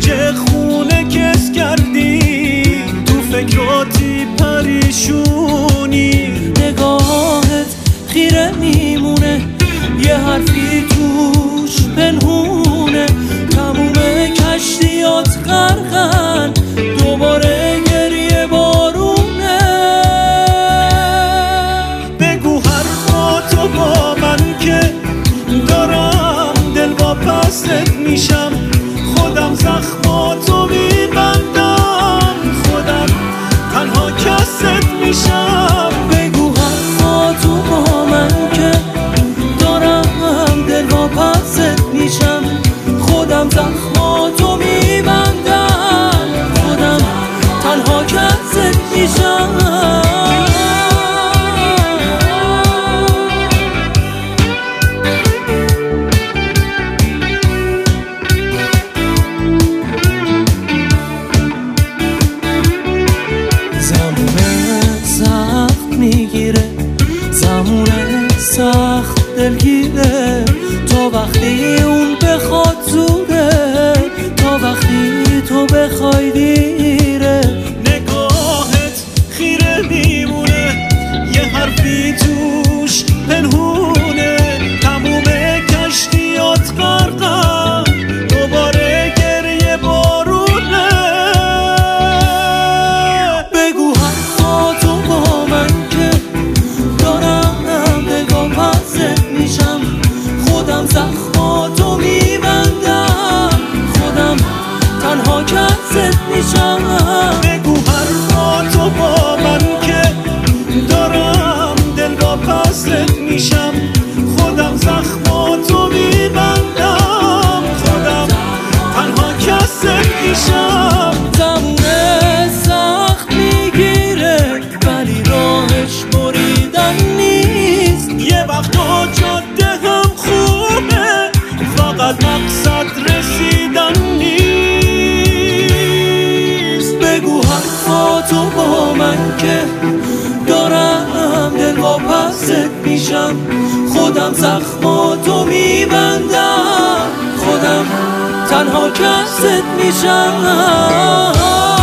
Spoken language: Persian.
که خونه کس کردی، تو فکراتی پریشونی. نگاهت خیره میمونه، یه حرفی توش پنهونه. تموم کشتیات غرقن، دوباره گریه بارونه. بگو حرفاتو با من که دارم دل واپست میشم. خودم زخماتو میبندم، خودم تنها کست میشم. بگو حرفاتو با من که دارم دل واپست میشم. خودم زخماتو میبندم، خودم تنها کست میشم. زمونه سخت دلگیره، تا وقتی اون بخواد زوده، تا وقتی تو بخوای دیره. نگاهت خیره میمونه، یه حرفی توش پنهونه. تموم کشتیات غرقن، دوباره گریه بارونه. بگو حرفاتو با من که دارم دل واپست میشم. خودم زخماتو میبندم، خودم تنها کست میشم. بگو حرفاتو با من که دارم دل واپست میشم. خودم زخماتو میبندم، خودم تنها کست میشم. زمونه سخت میگیره، ولی راهش بریدن نیست. یه وقتا جاده هم خوبه، فقط مقصد رسیدن نیست. بگو حرفاتو با من که دارم دل واپست میشم. خودم زخماتو میبندم، خودم تنها کست میشم.